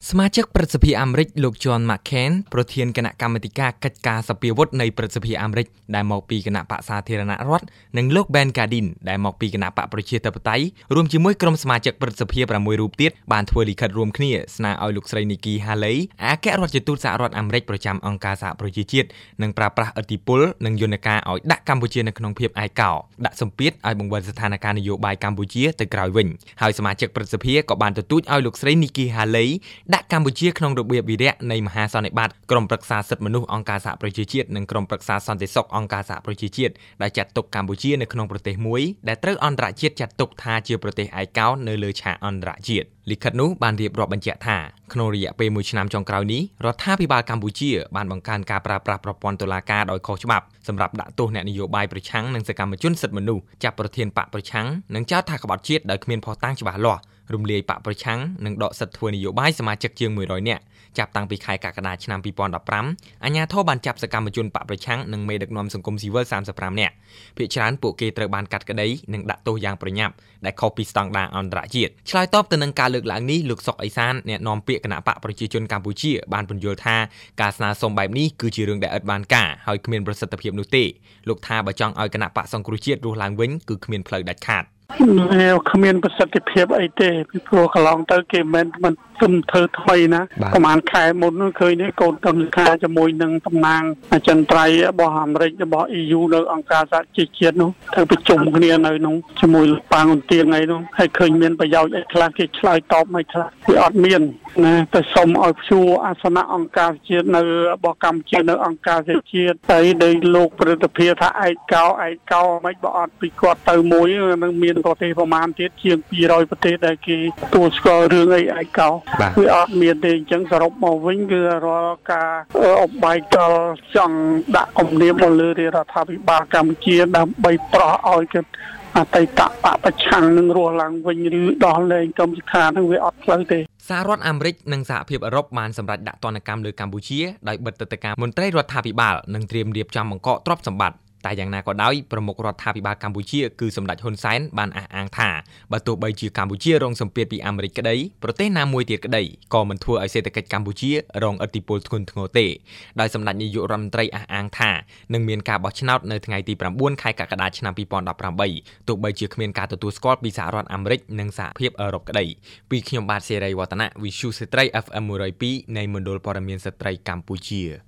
สมาชิกประสภีอเมริกลูกจอห์น แมคเคนประธานคณะกรรมการกิจการสปีวุฒิในประสภีอเมริกได้มองปีคณะปะสาธารณรัฐនិងលោក แบน ការឌីន ដែលមកពីគណៈបកប្រជាធិបតេយ្យរួមជាមួយក្រុមសមាជិកប្រសិទ្ធភាព6រូបទៀតបានធ្វើលិខិតរួមគ្នាស្នើឲ្យលោកស្រី Nikki Haley អគ្គរដ្ឋទូតសហរដ្ឋអាមេរិកប្រចាំអង្គការសហប្រជាជាតិនិងប្រើប្រាស់ឥទ្ធិពលនិងយន្តការឲ្យដាក់កម្ពុជានៅក្នុងភាពឯកោដាក់សម្ពាធឲ្យបង្វិលស្ថានភាពនយោបាយកម្ពុជាទៅក្រោយវិញហើយសមាជិកប្រសិទ្ធភាពក៏បានទទូចឲ្យលោកស្រី Nikki Haley ដាក់កម្ពុជាក្នុងរបៀបវិរៈនៃមហាសន្និបាតក្រុមប្រឹក្សាសិទ្ធិមនុស្សអង្គការសហប្រជាជាតិនិងក្រុមប្រឹក្សាសន្តិសុខអង្គការសហប្រជាជាតិដែលចាត់ទុកកម្ពុជានៅក្នុងប្រទេសមួយដែលត្រូវអន្តរជាតិចាត់ទុកថាជាប្រទេសឯកោនៅលើឆាកអន្តរជាតិលិខិតនោះបានរៀបរាប់បញ្ជាក់ថាក្នុងរយៈពេល1ឆ្នាំចុងក្រោយនេះរដ្ឋាភិបាលកម្ពុជាបានបង្កើនការប្រើប្រាស់ប្រព័ន្ធតុលាការដោយខុសច្បាប់សម្រាប់ដាក់ទោសអ្នកនយោបាយប្រឆាំងនិងសកម្មជនសិទ្ធិមនុស្សចាប់ប្រធានបកប្រឆាំងនិងចោទថាក្បត់ជាតិដោយគ្មានភស្តុតាងច្បាស់លាស់រំលាយបកប្រឆាំងនិងដកសិទ្ធិធ្វើនយោបាយសមាជិកជាង100នាក់ចាប់តាំងពីខែកក្កដាឆ្នាំ2015អាជ្ញាធរបានចាប់សកម្មជនបកប្រឆាំងនិងមេដឹកនាំសង្គមស៊ីវិល35នាក់ភាគច្រើនពួកគេត្រូវបានកាត់ក្តីនិងដាក់ទោសយ៉ាងប្រញាប់ដែលខុសពីស្តង់ដារអន្តរជាតិឆ្លើយតបទៅនឹងការលើកឡើងនេះលោកសុកអេសានអ្នកនាំពាក្យគណៈបកប្រជាជនកម្ពុជាបានពន្យល់ថាការស្នើសុំបែបនេះគឺជារឿងដែលឥតបានការហើយគ្មានប្រសិទ្ធភាពនោះទេលោកថាបើចង់ឲ្យគណៈបកសង្គ្រោះជាតិរស់ឡើងវិញគឺគ្មានផ្លូវដាច់ខាតគ្មានប្រសិទ្ធភាពអីទេពីព្រោះកន្លងទៅគេមិនទុំធ្វើថ្មីណាប្រហែលខែមុននោះឃើញនេះកូនតំណាងជាមួយនឹងតំណាងអចិន្ត្រៃយ៍របស់អាមេរិករបស់ EU នៅអង្គការសហជីវជាតិនោះទៅប្រជុំគ្នានៅនោះជាមួយលោកប៉ាងអ៊ុនទៀងអីនោះហើយឃើញមានប្រយោជន៍អីខ្លះគេឆ្លើយតបមិនខ្លះវាអត់មានណាទៅសុំឲ្យព្យួរអាសនៈអង្គការជាតិនៅរបស់កម្ពុជានៅអង្គការសហជាតិហើយដែលលោកប្រតិភិថាឯកោមិនបើអត់ពីគាត់ទៅមួយនឹងមានប្រទេសប្រមាណទៀតជាង200ប្រទេសដែលគេទទួលស្គាល់រឿងអីឯកោគឺអត់មានទេអញ្ចឹងសរុបមកវិញគឺរាល់ការអបែកតល់ចង់ដាក់គំនាបមកលើរដ្ឋាភិបាលកម្ពុជាដើម្បីប្រោះឲ្យគេអតីតបកប្រឆាំងនឹងរស់ឡើងវិញឬដោះលែងកម្មសិក្ខានឹងវាអត់ផ្លូវទេសហរដ្ឋអាមេរិកនិងសហភាពអឺរ៉ុបបានសម្រេចដាក់ទណ្ឌកម្មលើកម្ពុជាដោយបិទទឹកដីការមន្ត្រីរដ្ឋាភិបាលនិងត្រៀមរៀបចំបង្កកទ្រព្យសម្បត្តិតែយ៉ាងណាក៏ដោយប្រមុខរដ្ឋាភិបាលកម្ពុជាគឺសម្ដេចហ៊ុនសែនបានអះអាងថាបើទោះបីជាកម្ពុជារងសម្ពាធពីអាមេរិកក្តីប្រទេសណាមួយទៀតក្តីក៏មិនធ្វើឲ្យសេដ្ឋកិច្ចកម្ពុជារងឥទ្ធិពលធ្ងន់ធ្ងរទេដោយសម្ដេចនាយករដ្ឋមន្ត្រីអះអាងថានឹងមានការបោះឆ្នោតនៅថ្ងៃទី9ខែកក្កដាឆ្នាំ2018ទោះបីជាគ្មានការទទួលស្គាល់ពីសហរដ្ឋអាមេរិកនិងសហភាពអឺរ៉ុបក្តីពីខ្ញុំបាទសេរីវឌ្ឍនៈ Visu ស្ត្រី FM 102នៃមណ្ឌលព័ត៌មានស្ត្រីកម្ពុជា